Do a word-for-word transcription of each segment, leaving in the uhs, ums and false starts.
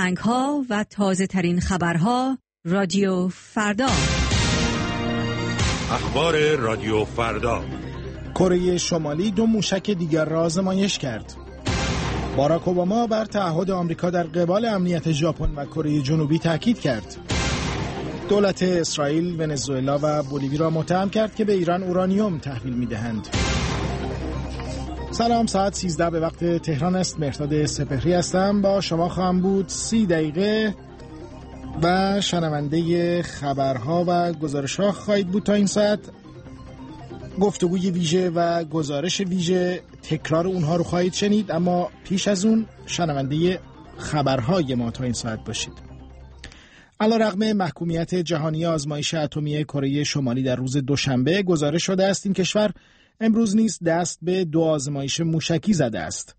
فرهنگ‌ها و تازه‌ترین خبرها رادیو فردا. اخبار رادیو فردا. کره شمالی دو موشک دیگر را آزمایش کرد. باراک اوباما بر تعهد آمریکا در قبال امنیت ژاپن و کره جنوبی تاکید کرد. دولت اسرائیل، ونزوئلا و بولیوی را متهم کرد که به ایران اورانیوم تحویل می‌دهند. سلام، ساعت سیزده به وقت تهران است. مهرداد سپهری هستم، با شما خواهم بود سی دقیقه و شنونده خبرها و گزارش‌ها خواهید بود. تا این ساعت گفتگوی ویژه و گزارش ویژه، تکرار اونها رو خواهید شنید، اما پیش از اون شنونده خبرهای ما تا این ساعت باشید. علیرغم محکومیت جهانی آزمایش اتمی کره شمالی در روز دوشنبه، گزارش شده است این کشور امروز نیز دست به دو آزمایش موشکی زده است.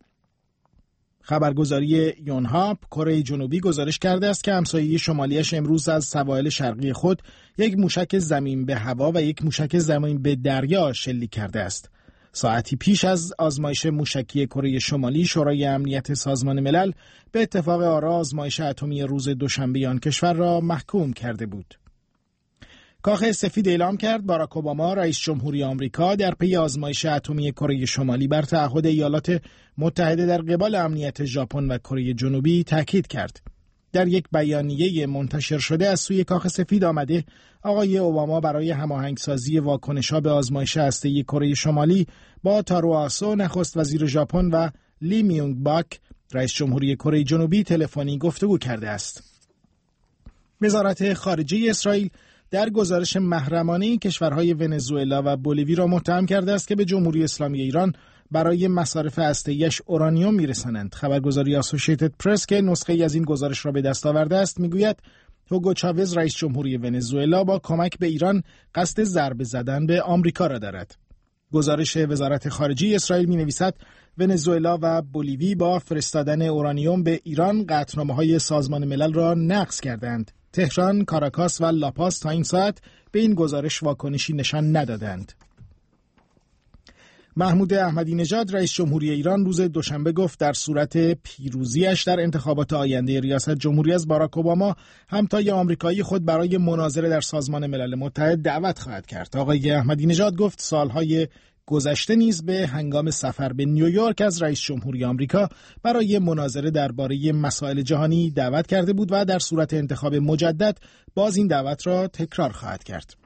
خبرگزاری یونهاپ کره جنوبی گزارش کرده است که همسایه شمالیش امروز از سواحل شرقی خود یک موشک زمین به هوا و یک موشک زمین به دریا شلیک کرده است. ساعتی پیش از آزمایش موشکی کره شمالی، شورای امنیت سازمان ملل به اتفاق آرا آزمایش اتمی روز دوشنبه آن کشور را محکوم کرده بود. کاخ سفید اعلام کرد باراک اوباما رئیس جمهوری آمریکا در پی آزمایش اتمی کره شمالی بر تعهد ایالات متحده در قبال امنیت ژاپن و کره جنوبی تاکید کرد. در یک بیانیه منتشر شده از سوی کاخ سفید آمده آقای اوباما برای هماهنگسازی واکنش‌ها به آزمایش هسته‌ای کره شمالی با تارو آسو نخست وزیر ژاپن و لی میونگ باک رئیس جمهوری کره جنوبی تلفنی گفتگو کرده است. وزارت خارجه اسرائیل در گزارش محرمانه‌ای کشورهای ونزوئلا و بولیوی را متهم کرده است که به جمهوری اسلامی ایران برای مصارف هسته‌ایش اورانیوم می‌رسانند. خبرگزاری آسوشیتد پرس که نسخه‌ای از این گزارش را به دست آورده است می‌گوید هوگو چاوز رئیس جمهوری ونزوئلا با کمک به ایران قصد ضربه زدن به آمریکا را دارد. گزارش وزارت خارجه اسرائیل می‌نویسد ونزوئلا و بولیوی با فرستادن اورانیوم به ایران قطعنامه‌های سازمان ملل را نقض کردند. تهران، کاراکاس و لاپاس تا این ساعت به این گزارش واکنشی نشان ندادند. محمود احمدی نژاد رئیس جمهوری ایران روز دوشنبه گفت در صورت پیروزیش در انتخابات آینده ریاست جمهوری از باراک اوباما، همتای آمریکایی خود برای مناظره در سازمان ملل متحد دعوت خواهد کرد. آقای احمدی نژاد گفت سالهای گذشته نیز به هنگام سفر به نیویورک از رئیس جمهوری آمریکا برای مناظره درباره مسائل جهانی دعوت کرده بود و در صورت انتخاب مجدد باز این دعوت را تکرار خواهد کرد.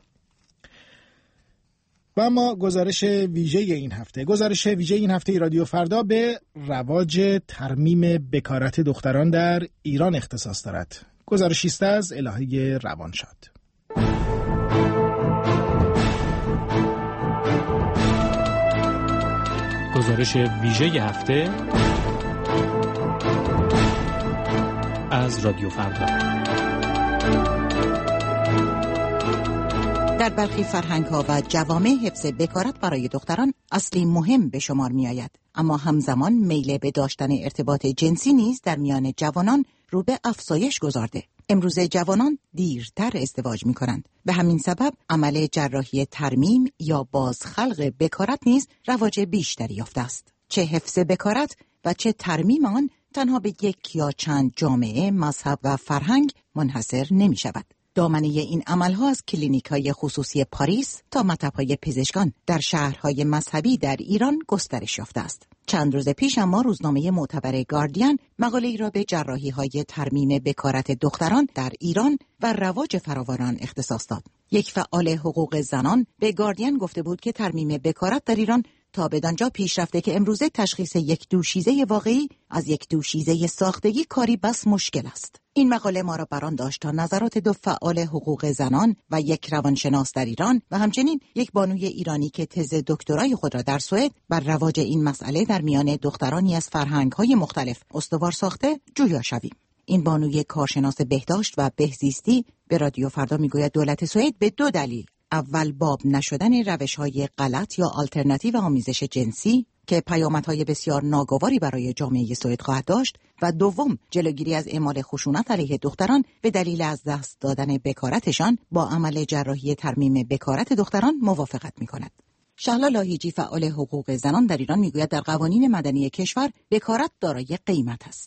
و اما گزارش ویژه این هفته گزارش ویژه این هفته رادیو فردا به رواج ترمیم بکارت دختران در ایران اختصاص دارد. گزارشی است از الهه روانشاد. گزارش ویژه هفته از رادیو فردا. در برخی فرهنگ‌ها و جوامع حفظ بکارت برای دختران اصلی مهم به شمار می‌آید، اما همزمان میل به داشتن ارتباط جنسی نیز در میان جوانان رو به افزایش گذارده. امروزه جوانان دیرتر ازدواج می‌کنند. به همین سبب عمل جراحی ترمیم یا بازخلق بکارت نیز رواج بیشتری یافته است. چه حفظ بکارت و چه ترمیم آن تنها به یک یا چند جامعه، مذهب و فرهنگ منحصر نمی‌شود. دامنه این عملها از کلینیک‌های خصوصی پاریس تا مطب‌های پزشکان در شهرهای مذهبی در ایران گسترش یافته است. چند روز پیش اما روزنامه معتبر گاردین مقاله‌ای را به جراحی‌های ترمیم بکارت دختران در ایران و رواج فراوان آن اختصاص داد. یک فعال حقوق زنان به گاردین گفته بود که ترمیم بکارت در ایران تا بدانجا پیش رفته که امروزه تشخیص یک دوشیزه واقعی از یک دوشیزه ساختگی کاری بس مشکل است. این مقاله ما را بران داشت تا نظرات دو فعال حقوق زنان و یک روانشناس در ایران و همچنین یک بانوی ایرانی که تز دکترای خود را در سوئد بر رواج این مسئله در میان دخترانی از فرهنگ‌های مختلف استوار ساخته جویا شویم. این بانوی کارشناس بهداشت و بهزیستی به رادیو فردا میگوید دولت سوئد به دو دلیل: اول باب نشدن روش‌های غلط یا آلترناتیو آمیزش جنسی که پیامدهای بسیار ناگواری برای جامعه سوئد خواهد داشت و دوم جلوگیری از اعمال خشونت علیه دختران به دلیل از دست دادن بکارتشان با عمل جراحی ترمیم بکارت دختران موافقت می‌کند. شهلا لاهیجی فعال حقوق زنان در ایران میگوید در قوانین مدنی کشور بکارت دارای قیمت است.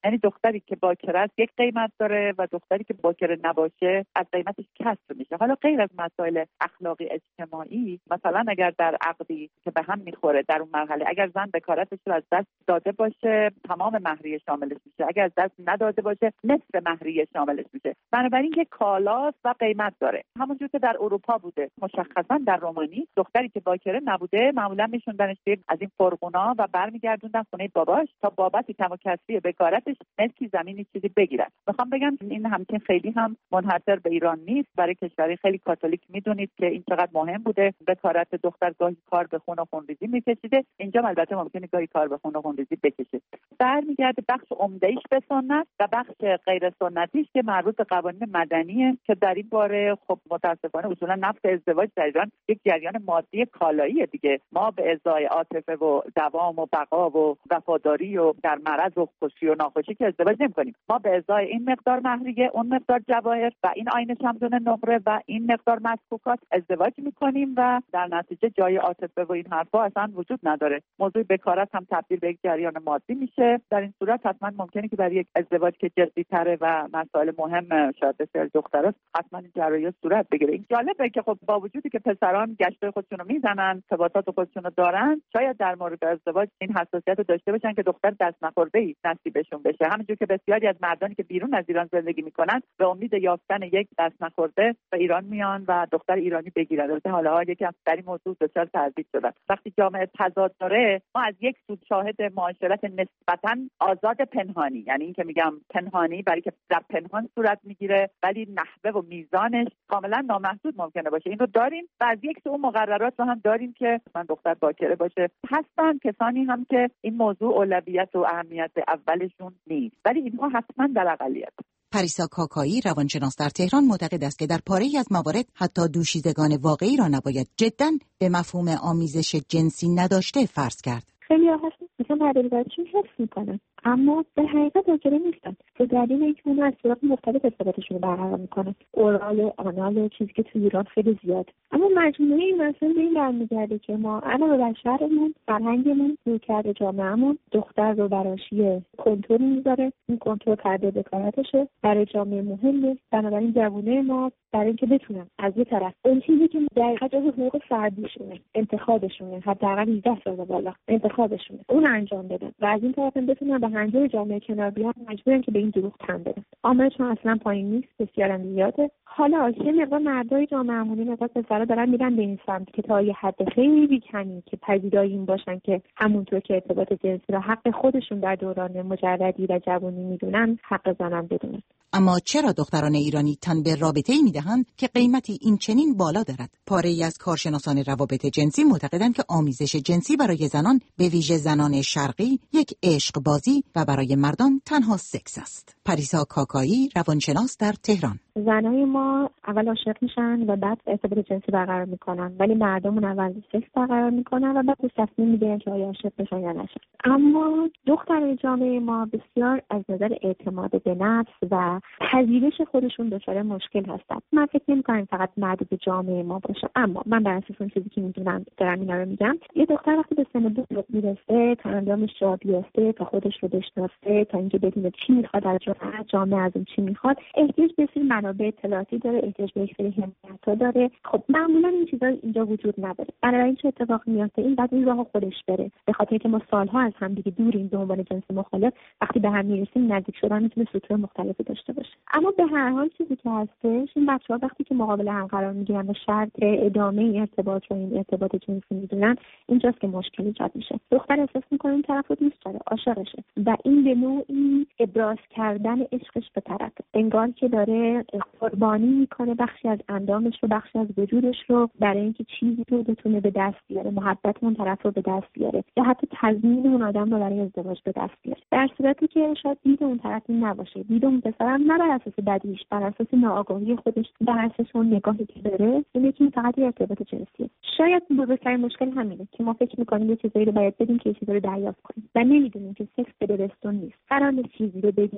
یعنی دختری که باکره است یک قیمت داره و دختری که باکره نباشه از قیمتش کسر میشه. حالا غیر از مسائل اخلاقی اجتماعی، مثلا اگر در عقدی که به هم میخوره در اون مرحله اگر زن بکارتش رو از دست داده باشه تمام مهریه شاملش میشه، اگر از دست نداده باشه نصف مهریه شاملش میشه. بنابراین که کالاست و قیمت داره. همونجور که در اروپا بوده، مشخصا در رومانی دختری که باکره نبوده معمولا میشوندنش از این فرغونا و برمیگردوندن خونه باباش تا بابت کم و کسری بکارتش ملکی زمینی چیزی بگیرن. میخوام بگم این همچین خیلی هم منحصر به ایران نیست. برای کشوری خیلی کاتولیک میدونید که این چقدر مهم بوده. بکارت دختر گاهی کار به خون و خونریزی میکشیده، اینجا البته ممکنه گاهی کار به خون و خونریزی بکشه. برمیگرده بخش عمده‌ایش به سنت و بخش غیر سنتیش که مربوط به قوانین مدنیه که در این باره خب متاسفانه اصولا نفس ازدواج در ایران یک جریان مادی کالاییه دیگه. ما به ازای عاطفه و دوام و بقا و وفاداری و در مرض و خوشی و ناخوشی که ازدواج نمی‌کنیم. ما به ازای این مقدار مهریه، اون مقدار جواهر و این آینه شمدون نقره و این مقدار مسکوکات ازدواج می‌کنیم و در نتیجه جای عاطفه و این حرفا اصلا وجود نداره. موضوع بکارت هم تبدیل به یک جریان مادی میشه. در این صورت حتما ممکنه که برای یک ازدواج که جدی‌تره و مسائل مهم شاید بسیار دختراست حتما این جراحی صورت بگیره. این جالبه که خب با وجودی که پسران گشتای خودشونو میزنن، ارتباطات خودشونو دارن، شاید در مورد ازدواج این حساسیت رو داشته باشن که دختر دست نخورده‌ای نصیبشون بشه. همونجور که بسیاری از مردانی که بیرون از ایران زندگی میکنن به امید یافتن یک دست نخورده به ایران میان و دختر ایرانی بگیرن. البته حالا یکم در این موضوع دچار تردید شدن. وقتی جامعه تضاد داره، ما از یک سو شاهد معاشرت نسبتاً آزاد پنهانی، یعنی این که میگم پنهانی برای که در پنهان صورت میگیره ولی نحوه و میزانش کاملا نامحدود ممکنه باشه، این رو داریم و از یک سو مقررات رو هم داریم که من دختر باکره باشه. هستن کسانی هم که این موضوع اولویت و اهمیت اولشون نیست، ولی اینها حتما در اقلیت. پریسا کاکایی روانشناس در تهران معتقد است که در پاره‌ای از موارد حتی دوشیزگان واقعی را نباید جداً به مفهوم آمیزش جنسی نداشته فرض کرد. خیلی ها هستن مثلا پردازشون حفظ میکنن اما به حقیقت واجبه نیستن. به دلیل اینکه اونا از صورت مختلف ارتباطشون رو برقرار میکنن، اورال و آنال و چیزی که تو ایران خیلی زیاد. اما مجموعه این مسائل به این برمیگرده که ما علاوه بر شهرمون، فرهنگمون، رویکرد جامعهمون دختر رو براشی کنترل میذاره. این کنترل پرده بکارتشه، برای جامعه مهمه. بنابراین جوونه ما برای اینکه بتونن از یه طرف اون چیزی که دقیقاً جزو حقوق فردیشونه، انتخابشونه، حداقل هجده سال بالا انتخابشونه، اون انجام بدن و از این طرف هم بتونن به هنجار جامعه کنار بیان، مجبورن که به این دروغ تن بدن. آمارشون اصلا پایین نیست، بسیار هم زیاده. حالا یه مقدار مردای جامعه‌مون مقدار پسرا دارن میرن به این سمت که تا یه حد خیلی کمی که پذیرای این باشن که همونطور که ارتباط جنسی را حق خودشون در دوران مجردی و جوانی میدونن، حق زنان بدونن. اما چرا دختران ایرانی تن به رابطه‌ای میدهند که قیمتی این چنین بالا دارد؟ پاره‌ای از کارشناسان روابط جنسی معتقدند که آمیزش جنسی برای زنان، به ویژه زنان شرقی، یک عشق بازی و برای مردان تنها سکس است. پریسا کاکایی روانشناس در تهران: زنای ما اول عاشق میشن و بعد ارتباط جنسی برقرار میکنن، ولی مردمون اول سکس برقرار میکنن و بعد تصمیم میگیرن که آیا عاشق بشن یا نشن. اما دخترای جامعه ما بسیار از نظر اعتماد به نفس و پذیرش خودشون دچار مشکل هستن. من فکر نمی‌کنم فقط محدود به جامعه ما باشه، اما من بر اساس اون چیزی که میدونم دارم اینا رو میگم. یه دختر وقتی به سن بلوغ میرسه، تا اندامش جا بیفته، تا خودش رو بشناسه، تا اینکه بدونه چی میخواد از جامعه، جامعه از اون چی میخواد، احتیاج به سری منابع اطلاعاتی داره، احتیاج به یک سری حمایت‌ها داره. خب معمولا این چیزا اینجا وجود نداره. بنابراین چه اتفاقی میفته؟ این بعد این راهو خودش بره. به خاطر که ما سالها از هم دیگه دوریم به عنوان جنس مخالف، وقتی به هم میرسیم نزدیک شدن میتونه سطوح مختلفی داشته باشه. اما به هر حال چیزی که هستش، این بچه‌ها وقتی که مقابل هم قرار میگیرن و شرط ادامه این ارتباط رو این ارتباط جنسی میدونن، اینجاست که مشکل ایجاد میشه. دختر احساس میکنه این طرف رو دوست داره، عاشقشه و این به نوعی ابراز کردن عشقش به طرف، انگار که داره قربانی میکنه بخشی از اندامش رو، بخشی از وجودش رو برای اینکه چیزی رو بتونه به دست بیاره، محبت اون طرف رو به دست بیاره یا حتی تضمین اون آدم رو برای ازدواج به دست بیاره، در صورتی که شاید دید اون طرف نباشه، دید اون پسرم نه بر اساس بدیش، بر اساس ناآگاهی خودش، بر اساس اون نگاهی که داره، اینه که فقط ارتباط جنسیه. شاید بزرگترین مشکل همینه که ما فکر می‌کنیم یه چیزایی رو باید بدیم که یه چیزی رو دریافت کنیم و نمی‌دونیم که سکس بدبستون نیست. قرار نیست چیزی رو بدی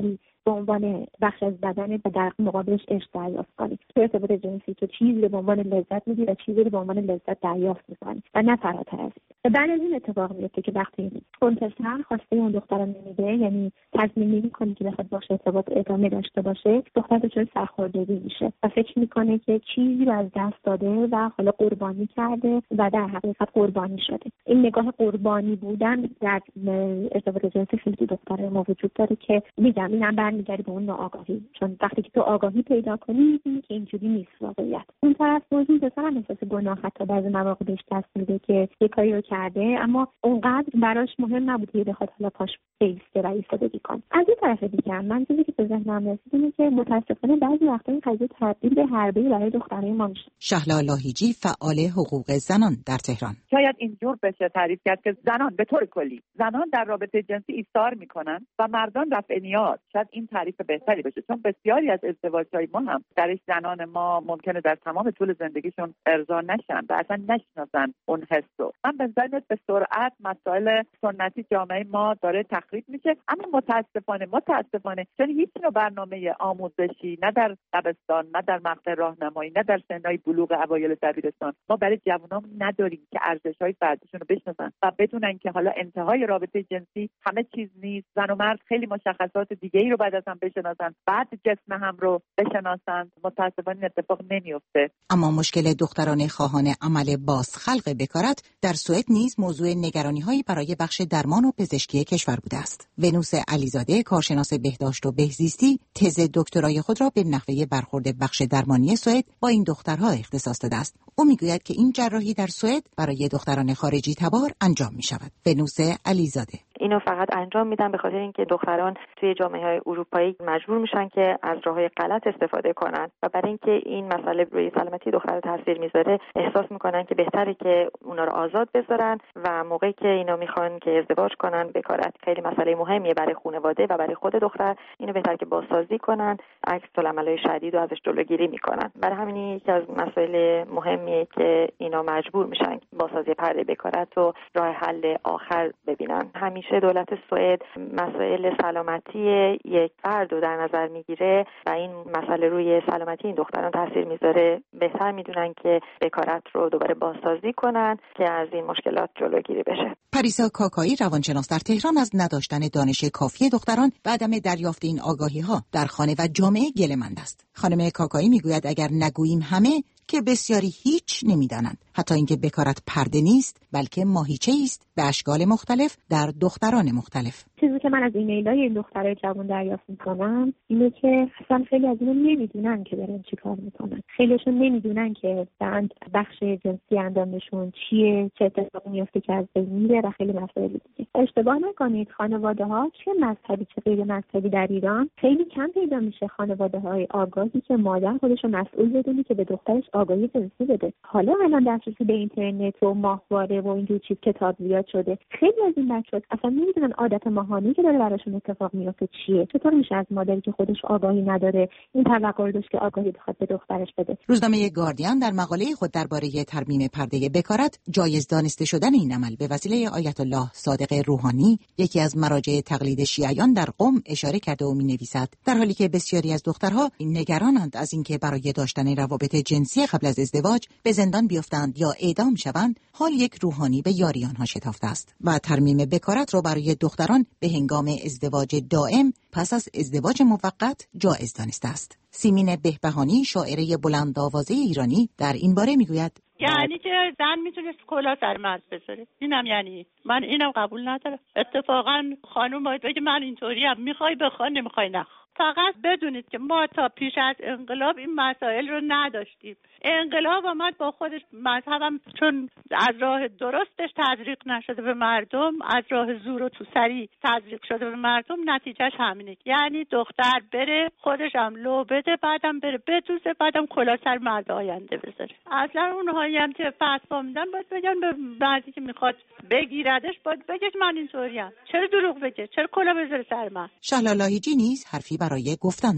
به عنوان بخش از بدن و در مقابلش عشق دریافت کنی. تو ارتباط جنسی تو چیزی رو به عنوان لذت می‌گیری و چیزی رو به عنوان لذت دریافت می‌کنی و نه فراتر از این. بعد از این اتفاق میفته که وقتی اون پسر خواسته اون دختر رو نمیده، یعنی تصمیم نمی‌کنه که بخواد باشه ارتباط ادامه داشته باشه، دختر دچار سرخوردگی میشه و فکر می‌کنه که چیزی رو از دست داده و حالا قربانی کرده و در حقیقت قربانی شده. این نگاه قربانی بودن در ارتباط جنسی خیلی دختر ما وجود داره که میگم اینم برمیگرده به اون ناآگاهی، چون وقتی که تو آگاهی پیدا کنی می‌بینی که اینجوری نیست واقعیت. اون طرف موضوع پسر هم احساس گناه حتی بعضی مواقع بهش دست میده که یه کاری رو کرده اما اونقدر براش مهم نبود که بخواد حالا پاش بیسته و ایستادگی کنه. از این طرف دیگه من چیزی که به ذهنم رسید اینه که متاسفانه بعضی وقتا این قضیه تبدیل به حربه‌ای برای دخترای ما میشه. شهلا لاهیجی، فعال حقوق زنان در تهران: شاید اینجور بشه تعریف کرد که زنان به طور کلی زنان در رابطه جنسی ایثار میکنن و مردان رفع نیاز. شاید این تعریف بهتری باشه، چون بسیاری از ازدواج‌های ما هم درش زنان ما ممکنه در تمام طول زندگیشون ارضا نشن و اصلا نشناسن اون حسو. من به نظر به سرعت مسائل سنتی جامعه ما داره تخریب میشه، اما متاسفانه متاسفانه چون هیچ نوع برنامه آموزشی نه در دبستان نه در مقطع راهنمایی نه در سنهای بلوغ اوایل دبیرستان ما برای جوانان نداریم که ارزش‌های فردیشون رو بشناسن و بدونن که حالا انتهای رابطه جنسی همه چیز نیست. زن و مرد خیلی مشخصات دیگه‌ای رو بعد از هم بشناسن، بعد جسم هم رو بشناسن. متاسفانه اتفاق نمیفته. اما مشکل دختران خواهان عمل بازخلق بکارت در سوئد نیز موضوع نگرانی‌هایی برای بخش درمان و پزشکی کشور بوده است. ونوس علیزاده، کارشناس بهداشت و بهزیستی، تز دکترای خود را به نحوه برخورد بخش درمانی سوئد با این دخترها اختصاص داده است. او میگوید که این جراحی در سوئد برای دختران خارجی تبار انجام می‌شود. ونوس علیزاده: اینو فقط انجام میدن به خاطر اینکه دختران توی جامعه‌های اروپایی مجبور میشن که از راه‌های غلط استفاده کنن و برای اینکه این مسئله روی سلامتی دختر تاثیر میذاره احساس میکنن که بهتره که اونا رو آزاد بذارن و موقعی که اینا میخوان که ازدواج کنن بکارت خیلی مسئله مهمیه برای خانواده و برای خود دختر. اینو بهتره که بازسازی کنن، عکس العمل‌های شدید و ازش جلوگیری میکنن. برای همین یکی از مسائل مهمیه که اینا مجبور میشن بازسازی پرده بکارت رو راه حل آخر ببینن. همیشه دولت سوئد مسائل سلامتی یک فرد رو در نظر میگیره و این مسئله روی سلامتی این دختران تاثیر میذاره. بهتر میدونن که بکارت رو دوباره بازسازی کنن که از این مشکلات جلوگیری بشه. پریسا کاکایی، روانشناس در تهران، از نداشتن دانش کافی دختران و عدم دریافت این آگاهی‌ها در خانه و جامعه گله‌مند است. خانم کاکایی میگوید اگر نگوییم همه که بسیاری هیچ نمیدانند، حتی اینکه بکارت پرده نیست بلکه ماهیچه است به اشکال مختلف در دختران مختلف. چیزی که من از ایمیل‌های این دخترای جوان دریافت می‌کنم اینه که اصلا خیلی از اینا نمیدونن که دارن چیکار می‌کنن. خیلیشون نمیدونن که بند بخش جنسی اندامشون چیه، چه اتفاقی میفته که از بین میره و خیلی مسائل دیگه. اشتباه نکنید، خانواده‌ها چه مذهبی چه غیر مذهبی در ایران خیلی کم پیدا میشه خانواده‌های آگاهی که مادر خودش رو مسئول بدونه که به دخترش آگاهی جنسی بده. حالا الان دسترسی به اینترنت و ماهواره و اینجور چیز کتاب زیاد شده. خیلی از این بچه‌ها اصلا نمیدونن عادت ماهانه‌ای که داره براشون اتفاق میفته چیه. چطور میشه از مادری که خودش آگاهی نداره این توقع رو داشت که آگاهی بخواد به دخترش بده. روزنامه گاردین در مقاله خود درباره ترمیم پرده بکارت جایز دانسته شدن این عمل به وسیله آیت الله صادق روحانی، یکی از مراجع تقلید شیعیان در قم، اشاره کرده و می‌نویسد در حالی که بسیاری از دخترها نگرانند از اینکه برای داشتن روابط جنسی قبل از ازدواج به زندان بیفتند یا اعدام شوند، حال یک روحانی به یاری آنها شتافته است و ترمیم بکارت را برای دختران به هنگام ازدواج دائم پس از ازدواج موقت جایز دانسته است. سیمین بهبهانی، شاعره بلند آوازه ایرانی، در این باره میگوید یعنی که زن میتونه کلاه سر مرد بذاره. اینم یعنی من اینم قبول ندارم. اتفاقا خانم باید بگه من اینطوریم، میخوای بخوان نمیخوای نخ. فقط بدونید که ما تا پیش از انقلاب این مسائل رو نداشتیم. انقلاب آمد با خودش مذهبم چون از راه درستش تزریق نشده به مردم، از راه زور و توسری تزریق شده به مردم، نتیجهش همینه. یعنی دختر بره خودش هم لو بده، بعدم بره بدوزه، بعدم کلاه سر مرد آینده بذاره. اصلا اونهایی هم که فتوا میدن باید بگن به بعضی که میخواد بگیردش باید بگه من اینطوریم. چرا دروغ بگه؟ چرا کلاه بذاره سر من؟ شهلا لاهیجی نیز حرفی برای گفتن دارد.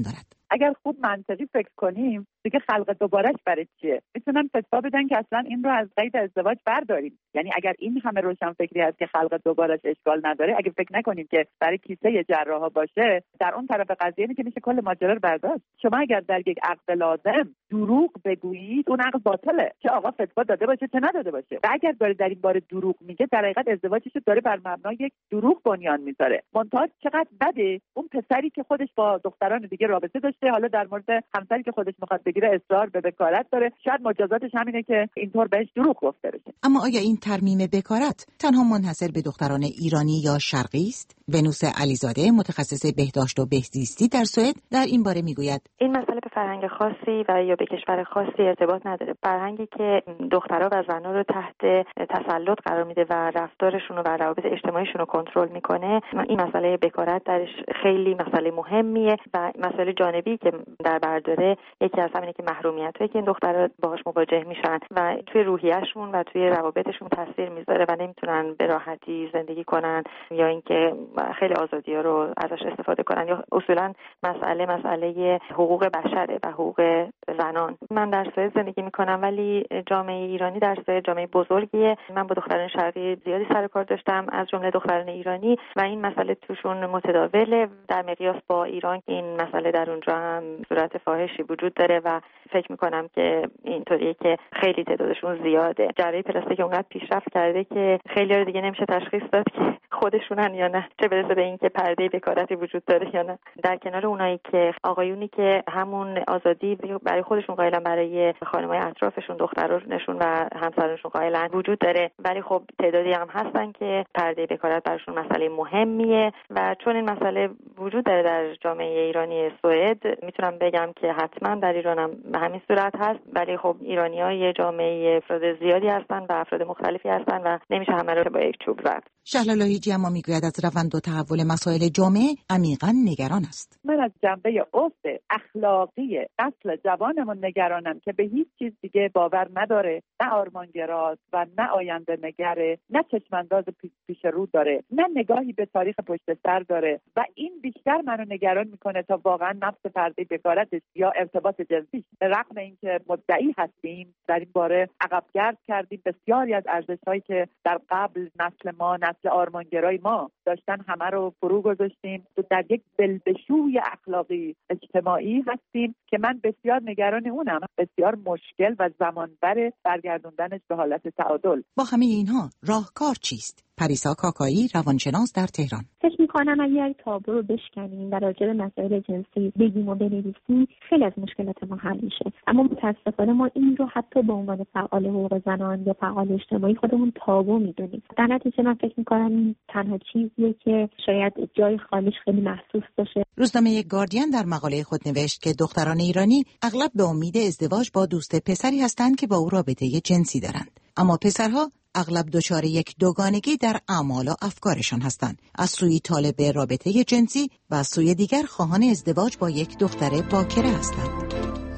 اگر خوب منطقی فکر کنیم دیگه خلق دوبارهش برای چیه؟ میتونن فتوا بدن که اصلا این رو از قید ازدواج برداریم. یعنی اگر این همه روشن فکری هست که خلق دوبارهش اشکال نداره، اگه فکر نکنیم که برای کیسه جراحا باشه، در اون طرف قضیه اینه که میشه کل ماجرا رو برداشت. شما اگر در یک عقد لازم دروغ بگویید، اون عقد باطله، چه آقا فتوا داده باشه چه نداده باشه. و اگر داره در این باره دروغ میگه، در حقیقت ازدواجش رو داره بر مبنای یک دروغ بنیان میذاره. منتها چقدر بده اون پسری که خودش با دختران دیگه رابطه داشته، حالا در مورد همسری که خودش میخواد بگیره اصرار به بکارت داره، شاید مجازاتش همینه که اینطور بهش دروغ گفته بشه. اما آیا این ترمیم بکارت تنها منحصر به دختران ایرانی یا شرقی است؟ ونوس علیزاده، متخصص بهداشت و بهزیستی در سوئد، در این باره میگوید این مسئله به فرهنگ خاصی و یا به کشور خاصی ارتباط نداره. فرهنگی که دخترها و زنها رو تحت تسلط قرار میده و رفتارشون و روابط اجتماعیشون رو کنترل میکنه، این مسئله بکارت درش خیلی مسئله مهمیه و مسئله جانبی که در بر داره یکی از همینه که محرومیتایی که این دخترها باهاش مواجه میشن و توی روحیه‌شون و توی روابطشون تاثیر میذاره و نمیتونن به راحتی زندگی کنن یا اینکه خیلی آزادی‌ها رو ازش استفاده کنن، یا اصولا مسئله مسئله حقوق بشره و حقوق زنان. من در سوئد زندگی میکنم ولی جامعه ایرانی در سوئد جامعه بزرگیه. من با دختران شرقی زیادی سر کار داشتم، از جمله دختران ایرانی، و این مسئله توشون متداوله در مقیاس با ایران. این مسئله در اونجا هم صورت فاحشی وجود داره و فکر میکنم که اینطوریه که خیلی تعدادشون زیاده. جراحی پلاستیک اونقدر پیشرفت کرده که خیلی ها دیگه نمیشه تشخیص داد که خودشونن یا نه، چه برسه به این که پرده بکارتی وجود داره یا نه. در کنار اونایی که آقایونی که همون آزادی برای خودشون قائلن، برای خانم‌های اطرافشون، دخترانشون و همسرانشون قائلن وجود داره، ولی خب تعدادی هم هستن که پرده بکارت براشون مسئله مهمیه و چون این مسئله وجود داره در جامعه ایرانی سوئد، میتونم بگم که حتما در ایران هم به همین صورت هست، ولی خب ایرانی‌ها یه جامعه افراد زیادی هستن و افراد مختلفی هستن و نمیشه همه رو با یک چوب زد. شهلا لاهیجی اما میگوید از روند و تحول مسائل جامعه عمیقاً نگران است. من از جنبه افت اخلاقی نسل جوانمون نگرانم که به هیچ چیز دیگه باور نداره، نه آرمانگراست و نه آینده نگره، نه چشمانداز پیش رو داره، نه نگاهی به تاریخ پشت سر داره و این بیشتر منو نگران میکنه تا واقعا نفس پرده بکارتش یا ارتباط جنسی، رغم اینکه مدعی هستیم در این باره عقبگرد کردیم. بسیاری از ارزش‌هایی که در قبل نسل ما، نسل آرمانگرای ما داشتن، همه رو فرو گذاشتیم. تو در یک بلبشوی اخلاقی اجتماعی هستیم که من بسیار نگران اونم. بسیار مشکل و زمانبر برگردوندنش به حالت تعادل. با همه اینها راهکار چیست؟ پریسا کاکایی، روانشناس در تهران. فکر می‌کنم اگر تابو رو بشکنیم و راجع به مسائل جنسی بگیم و بنویسیم، خیلی از مشکلات ما حل میشه. اما متأسفانه ما این رو حتی به عنوان فعال حقوق زنان یا فعال اجتماعی خودمون تابو میدونیم. در نتیجه من فکر می‌کنم این تنها چیزیه که شاید جای خالیش خیلی محسوس باشه. روزنامه گاردین در مقاله خود نوشت که دختران ایرانی اغلب به امید ازدواج با دوست پسری هستند که با او رابطه جنسی دارند، اما پسرها اغلب دچار یک دوگانگی در اعمال و افکارشان هستند، از سوی طالب رابطه جنسی و از سوی دیگر خواهان ازدواج با یک دختر باکره هستند.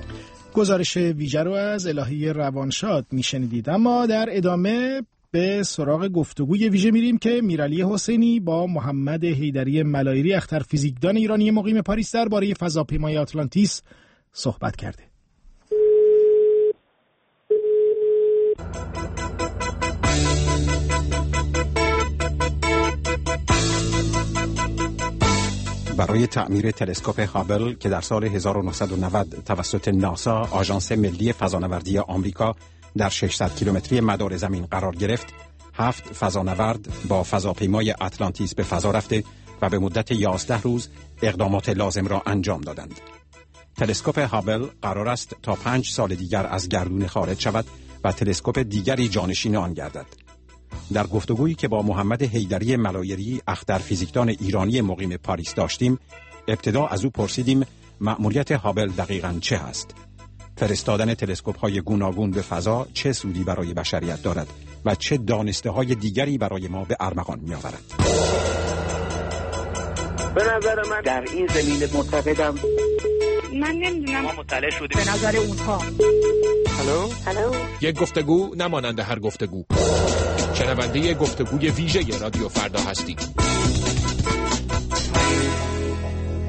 گزارش ویژه رو از الهی روانشاد میشنیدید. اما در ادامه به سراغ گفتگوی ویژه میریم که میرعلی حسینی با محمد حیدری ملایری، اختر فیزیکدان ایرانی مقیم پاریس، درباره فضاپیمای آتلانتیس صحبت کرده. برای تعمیر تلسکوپ هابل که در سال هزار و نهصد و نود توسط ناسا، آژانس ملی فضانوردی آمریکا، در ششصد کیلومتری مدار زمین قرار گرفت، هفت فضانورد با فضاپیمای آتلانتیس به فضا رفته و به مدت یازده روز اقدامات لازم را انجام دادند. تلسکوپ هابل قرار است تا پنج سال دیگر از گردون خارج شود و تلسکوپ دیگری جانشین آن گردد. در گفتگویی که با محمد حیدری ملایری، اختر فیزیکدان ایرانی مقیم پاریس داشتیم، ابتدا از او پرسیدیم مأموریت هابل دقیقاً چه است؟ فرستادن تلسکوپ‌های گوناگون به فضا چه سودی برای بشریت دارد و چه دانسته‌های دیگری برای ما به ارمغان می‌آورد؟ به نظر من در این زمینه معتقدم، من نمیدونم، ما مطلع شدیم به نظر اونها. هلو هلو یک گفتگو نمانند هر گفتگو. شنونده گفتگوی ویژه رادیو فردا هستید.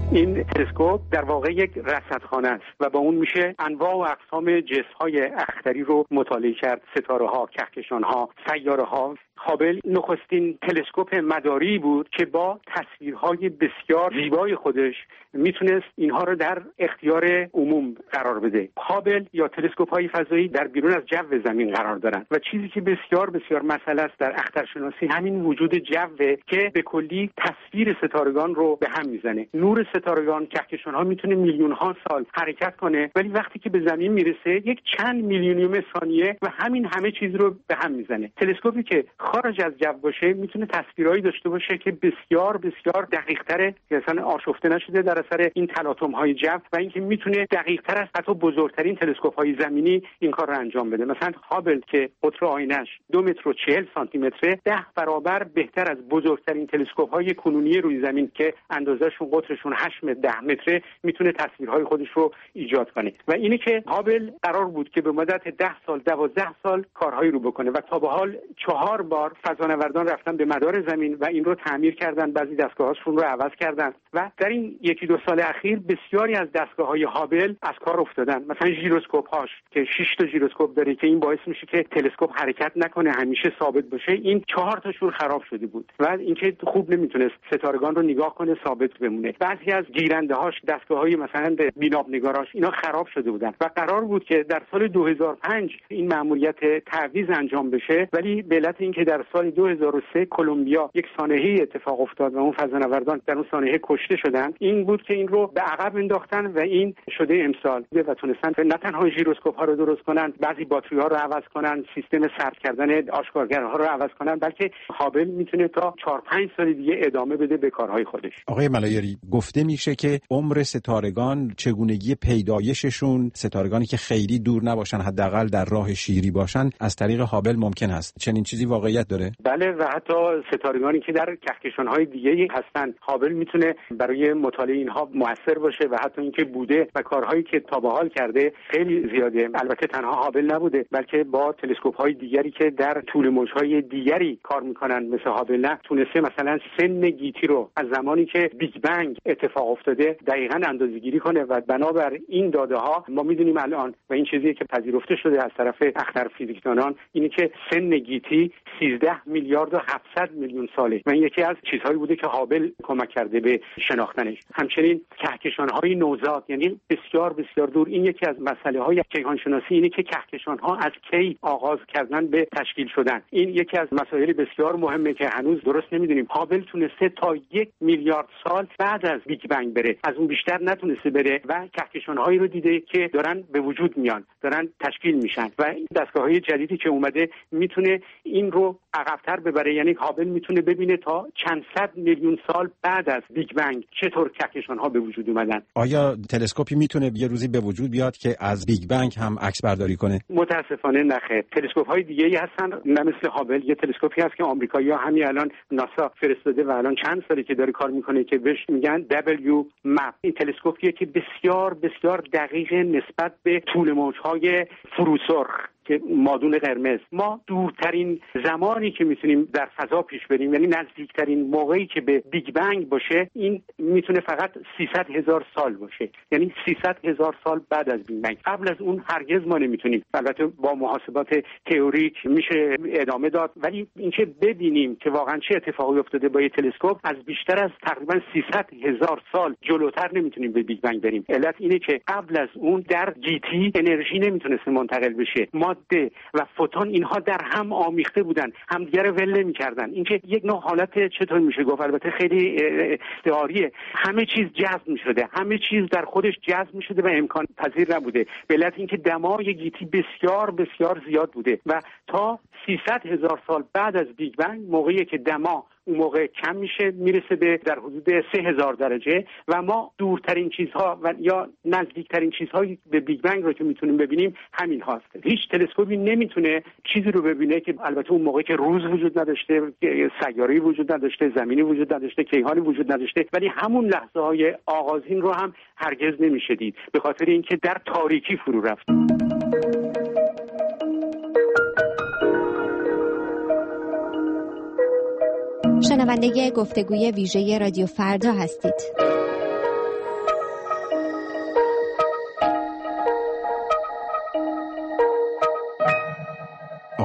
این تلسکوپ در واقع یک رصدخانه است و با اون میشه انواع و اقسام جسم‌های اختری رو مطالعه کرد، ستاره‌ها، کهکشان‌ها، سیاره‌ها. هابل نخستین تلسکوپ مداری بود که با تصویرهای بسیار زیبای خودش میتونست اینها رو در اختیار عموم قرار بده. هابل یا تلسکوپ‌های فضایی در بیرون از جو زمین قرار دارن و چیزی که بسیار بسیار مسئله است در اخترشناسی همین وجود جوه که به کلی تصویر ستارگان رو به هم میزنه. نور ستارگان، کهکشان‌ها میتونه میلیون ها سال حرکت کنه ولی وقتی که به زمین میرسه یک چند میلیونیوم ثانیه و همین همه چیز رو به هم میزنه. تلسکوپی که خارج از جو باشه میتونه تصویرایی داشته باشه که بسیار بسیار دقیق‌تره، مثلا آشفته نشده در اثر این تلاطم‌های جو و اینکه میتونه دقیق‌تر از حتی بزرگترین تلسکوپ‌های زمینی این کار رو انجام بده. مثلا هابل که قطر آینش دو متر و چهل سانتی متره، ده برابر بهتر از بزرگترین تلسکوپ‌های کنونی روی زمین که اندازه‌شون قطرشون هشت متر ده متره میتونه تصویرهای خودش رو ایجاد کنه. و اینه که هابل قرار بود که به مدت ده سال دوازده سال کارهایی رو بکنه و تا به حال چهار بار فضانوردان رفتن به مدار زمین و این رو تعمیر کردن، بعضی دستگاه‌هاشون رو عوض کردن و در این یکی دو سال اخیر بسیاری از دستگاه‌های هابل از کار افتادن. مثلا ژیروسکوپ‌هاش که شش تا ژیروسکوپ داره که این باعث میشه که تلسکوپ حرکت نکنه، همیشه ثابت باشه، این چهار تاشون خراب شده بود و اینکه خوب نمیتونست ستارگان رو نگاه کنه، ثابت بمونه. بعضی از گیرنده‌هاش، دستگاه‌های مثلا بیناب نگاراش اینا خراب شده بودن و قرار بود که در سال دو هزار و پنج این مأموریت تعویض انجام بشه، ولی به علت اینکه در سال دو هزار و سه کلمبیا یک سانحه‌ای اتفاق افتاد و اون فضانوردان در اون سانحه کشته شدن، این بود که این رو به عقب انداختن و این شده امسال و تونستن نه تنها ژیروسکوپ‌ها رو درست کنن، بعضی باتری‌ها رو عوض کنن، سیستم سرد کردن آشکارگرها رو عوض کنن، بلکه هابل میتونه تا چهار پنج سال دیگه ادامه بده به کارهای خودش. آقای ملایری، گفته میشه که عمر ستارگان، چگونگی پیدایششون، ستارگانی که خیلی دور نباشن، حداقل در راه شیری باشن، از طریق هابل ممکن است. چنین چیزی واقعیت داره؟ بله، و حتی ستارگانی که در کهکشان‌های دیگه‌ای هستن، هابل میتونه برای مطالعه اینها موثر باشه و حتی اینکه بوده و کارهایی که تا به حال کرده خیلی زیاده. البته تنها هابل نبوده، بلکه با تلسکوپ‌های دیگری که در طول موج‌های دیگری کار میکنن مثل هابل نه، تونسته مثلا سن گیتی رو از زمانی که بیگ بنگ اتفاق افتاده دقیقاً اندازه‌گیری کنه و بنابر این داده‌ها ما میدونیم الان و این چیزی که پذیرفته شده از طرف اختر فیزیکدانان اینه که سن گیتی سیزده میلیارد و هفتصد میلیون ساله و این یکی از چیزهایی بوده که هابل کمک کرده به شناختنش. همچنین کهکشان‌های نوزاد، یعنی بسیار بسیار دور، این یکی از مسائل‌های کیهانشناسی اینه که کهکشان‌ها از کی آغاز کردن به تشکیل شدن. این یکی از مسائل بسیار مهمه که هنوز درست نمیدونیم. هابل تونسته تا یک میلیارد سال بعد از بیگ بنگ بره، از اون بیشتر نتونسته بره و کهکشان‌هایی رو دیده که دارن به وجود میان، دارن تشکیل میشن و این دستگاه‌های جدیدی که اومده میتونه این رو عقب‌تر ببره. یعنی هابل میتونه ببینه تا چند صد میلیون سال بعد از بیگ بنگ چطور کهکشان‌ها به وجود اومدن. آیا تلسکوپی میتونه یه روزی به وجود بیاد که از بیگ بنگ هم عکس برداری کنه؟ متاسفانه نخیر. تلسکوپ‌های دیگه‌ای هستن نه مثل هابل. یه تلسکوپی هست که آمریکایی‌ها همین الان ناسا فرستاده و الان چند سالی که داره کار میکنه که بهش میگن دبلیو مپ. این تلسکوپیه که بسیار بسیار دقیق نسبت به طول موج‌های فروسرخ که مادون قرمز. ما دورترین زمانی که میتونیم در فضا پیش بریم، یعنی نزدیکترین موقعی که به بیگ بنگ باشه، این میتونه فقط سیصد هزار سال باشه، یعنی سیصد هزار سال بعد از بیگ بنگ. قبل از اون هرگز ما نمیتونیم. البته با محاسبات تئوریک میشه ادامه داد، ولی اینکه ببینیم که واقعا چه اتفاقی افتاده با یه تلسکوپ از بیشتر از تقریبا سیصد هزار سال جلوتر نمیتونیم به بیگ بنگ بریم. علت اینه که قبل از اون در گیتی انرژی نمیتونست منتقل بشه. ما و فوتون اینها در هم آمیخته بودن، همدیگه رو ول نمی‌کردن. اینکه یک نوع حالت چطور میشه گفت، البته خیلی استعاریه، همه چیز جذب می‌شده، همه چیز در خودش جذب می‌شده و امکان پذیر نبوده، به علت اینکه دمای گیتی بسیار بسیار زیاد بوده و تا سیصد هزار سال بعد از بیگ بنگ، موقعی که دما اون موقع کم میشه، میرسه به در حدود سه هزار درجه و ما دورترین چیزها و یا نزدیکترین چیزهایی به بیگ بنگ رو که میتونیم ببینیم همین هاست. هیچ تلسکوپی نمیتونه چیزی رو ببینه که البته اون موقع که روز وجود نداشته، سیاره‌ای وجود نداشته، زمینی وجود نداشته، کیهانی وجود نداشته، ولی همون لحظه های آغازین رو هم هرگز نمیشه دید، به خاطر اینکه در تاریکی فرو رفت. شنونده گفتگوی ویژه رادیو فردا هستید.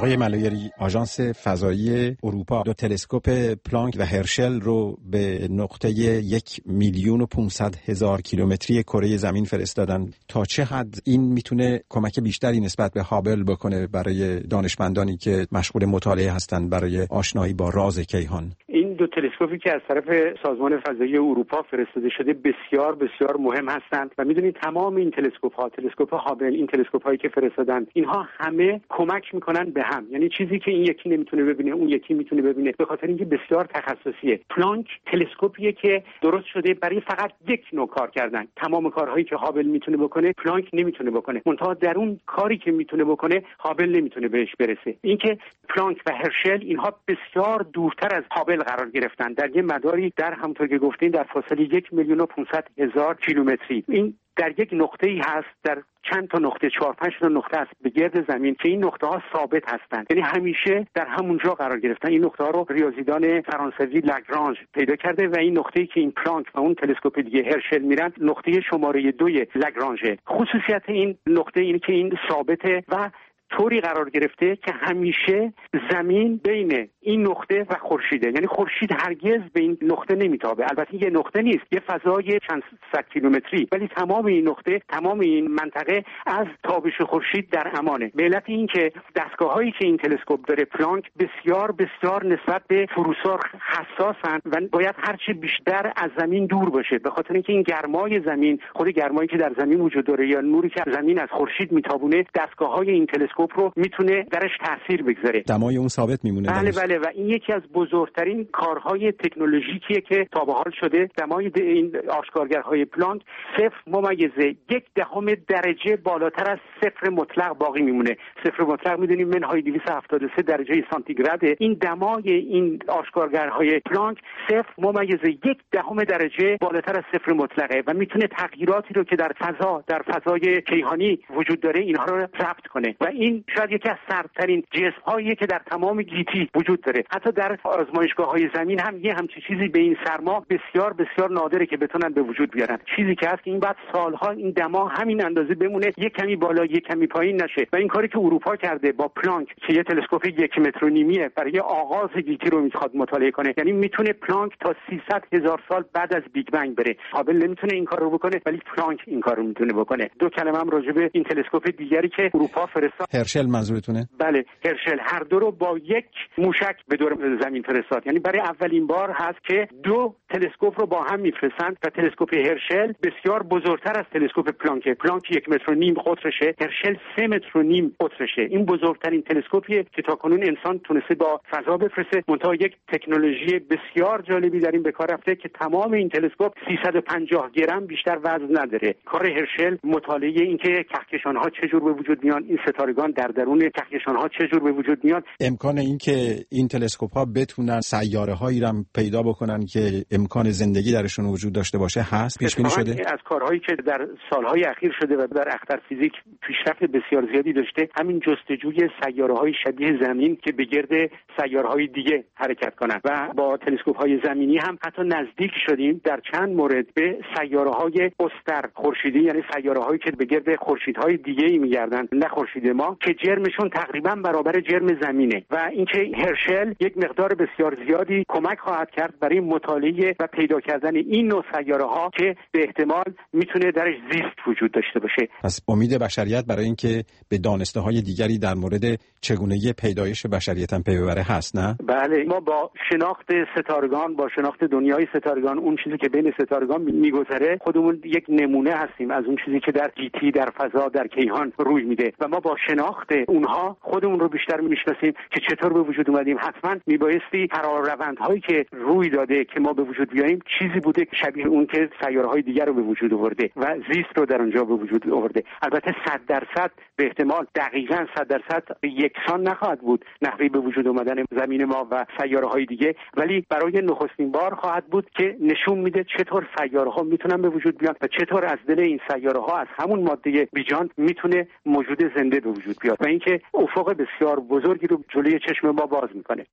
آقای ملایری، آژانس فضایی اروپا دو تلسکوپ پلانک و هرشل رو به نقطه یک میلیون و پونصد هزار کیلومتری کره زمین فرستادن. تا چه حد این میتونه کمک بیشتری نسبت به هابل بکنه برای دانشمندانی که مشغول مطالعه هستند برای آشنایی با راز کیهان؟ این دو تلسکوپی که از طرف سازمان فضایی اروپا فرستاده شده بسیار بسیار مهم هستند و میدونید تمام این تلسکوپ ها، تلسکوپ هابل، این تلسکوپ هایی که فرستادن، اینها همه کمک میکنن به هم. یعنی چیزی که این یکی نمیتونه ببینه اون یکی میتونه ببینه، به خاطر اینکه بسیار تخصصیه. پلانک تلسکوپیه که درست شده برای فقط یک نوع کار کردن. تمام کارهایی که هابل میتونه بکنه پلانک نمیتونه بکنه، منتها در اون کاری که میتونه بکنه هابل نمیتونه بهش برسه. اینکه پلانک و هرشل اینها بسیار دورتر از هابل قرار گرفتن، در یه مداری در همونطور که گفتین در فاصله یک میلیون و پانصد هزار کیلومتری. این در یک نقطه‌ای هست، در چند تا نقطه، چهار پنج تا نقطه است به گرد زمین که این نقطه ها ثابت هستند، یعنی همیشه در همونجا قرار گرفتن. این نقطه ها رو ریاضیدان فرانسوی لاگرانژ پیدا کرده و این نقطه‌ای که این پلانک و اون تلسکوپ دیگه هرشل میرن نقطه شماره دوی لاگرانژه. خصوصیت این نقطه اینه که این ثابته و طوری قرار گرفته که همیشه زمین بین این نقطه و خورشیده، یعنی خورشید هرگز به این نقطه نمیتابه. البته یه نقطه نیست، یه فضای چند صد کیلومتری، ولی تمام این نقطه، تمام این منطقه از تابش خورشید در امانه. به علت اینکه دستگاه‌هایی که این تلسکوپ داره پلانک بسیار بسیار نسبت به فروسار حساسن و باید هرچی بیشتر از زمین دور باشه، به خاطر اینکه این گرمای زمین، خود گرمایی که در زمین وجود داره یا نوری که زمین از خورشید میتابونه، دستگاه‌های این تلسکوپ رو میتونه درش تاثیر بگذاره. دمای اون ثابت میمونه. بله بله و این یکی از بزرگترین کارهای تکنولوژیکیه که تا به حال شده. دمای این آشکارگرهای پلانک صفر ممیز یک دهم درجه بالاتر از صفر مطلق باقی میمونه. صفر مطلق میدونیم منهای دویست و هفتاد و سه درجه سانتیگراده. این دمای این آشکارگرهای پلانک صفر ممیز یک دهم درجه بالاتر از صفر مطلقه و میتونه تغییراتی رو که در فضا، در فضای کیهانی وجود داره اینها رو ضبط کنه و این شاید یکی از سردترین جسم‌هایی که در تمام گیتی وجود داره. حتی در آزمایشگاه‌های زمین هم یه همچین چیزی به این سرما بسیار بسیار نادره که بتونن به وجود بیارن. چیزی که هست که این بعد سالها این دما همین اندازه بمونه، یک کمی بالا یک کمی پایین نشه. و این کاری که اروپا کرده با پلانک که یه تلسکوپ یک متر و نیمیه برای آغاز گیتی رو میخواد مطالعه کنه، یعنی میتونه پلانک تا سیصد هزار سال بعد از بیگ بنگ بره. هابل نمیتونه این کار رو بکنه ولی پلانک این کار رو میتونه بکنه. دو کلمه هم راجع به این تلسکوپ دیگری که اروپا فرستاد، هرشل منظورتونه؟ بله، هرشل هر دو رو با یک موشک به دور زمین فرستاد. یعنی برای اولین بار هست که دو تلسکوپ رو با هم میفرستند و تلسکوپ هرشل بسیار بزرگتر از تلسکوپ پلانک. پلانک یک متر و نیم قطرشه، هرشل سه متر و نیم قطرشه. این بزرگترین تلسکوپیه که تاکنون انسان تونسته با فضا بفرسته. منتها یک تکنولوژی بسیار جالبی در این به کار رفته که تمام این تلسکوپ سیصد و پنجاه گرم بیشتر وزن نداره. کار هرشل مطالعه این که کهکشان‌ها چجور به وجود میان، این ستارگان در درون کهکشان‌ها چجور به وجود میان. امکان این که این تلسکوپ‌ها بتونن سیاره‌هایی رو پیدا بکنن که امکان زندگی درشون وجود داشته باشه هست، پیش بینی شده؟ از کارهایی که در سالهای اخیر شده و در اختر فیزیک پیشرفت بسیار زیادی داشته، همین جستجوی سیاره‌های شبیه زمین که به گرد سیاره‌های دیگه حرکت کنن و با تلسکوپ‌های زمینی هم حتی نزدیک شدیم در چند مورد به سیاره‌های استر خورشیدی، یعنی سیاره‌هایی که به گرد خورشیدهای دیگه‌ای می‌گردن، نه خورشید ما، که جرمشون تقریبا برابر جرم زمینه و اینکه هرشل یک مقدار بسیار زیادی کمک خواهد کرد برای مطالعه و پیدا کردن این نوع سیاره‌ها که به احتمال میتونه درش زیست وجود داشته باشه. پس امید بشریت برای اینکه به دانسته‌های دیگری در مورد چگونگی پیدایش بشریت هم پی ببره هست، نه؟ بله، ما با شناخت ستارگان، با شناخت دنیای ستارگان، اون چیزی که بین ستارگان میگذره، خودمون یک نمونه هستیم از اون چیزی که در گیتی، در فضا، در کیهان روی میده و ما با شناخت اونها خودمون رو بیشتر میشناسیم که چطور به وجود اومدیم. حتما میبایستی فرآروندهایی که روی داده که ما به وجود بیاییم چیزی بوده شبیه اون که سیاره‌های دیگر رو به وجود آورده و زیست رو در اونجا به وجود آورده. البته صد درصد به احتمال دقیقاً صد درصد یکسان نخواهد بود نحوه به وجود آمدن زمین ما و سیاره‌های دیگه، ولی برای نخستین بار خواهد بود که نشون میده چطور سیاره‌ها میتونن به وجود بیان و چطور از دل این سیاره‌ها از همون ماده بیجان میتونه موجود زنده به وجود بیاد و اینکه افق بسیار بزرگی رو جلوی چشم ما باز میکنه.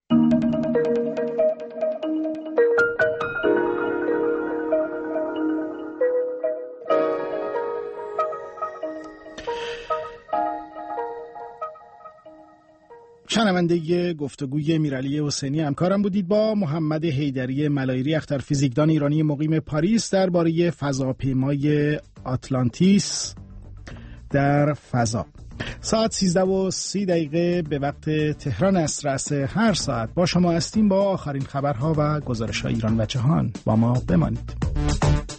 شنونده گفتگوی میرعلی حسینی همکارم بودید با محمد حیدری ملایری اختر، فیزیکدان ایرانی مقیم پاریس، درباره فضاپیمای آتلانتیس در فضا. ساعت سیزده و سی دقیقه به وقت تهران است. رأس هر ساعت با شما هستیم با آخرین خبرها و گزارش‌های ایران و جهان. با ما بمانید.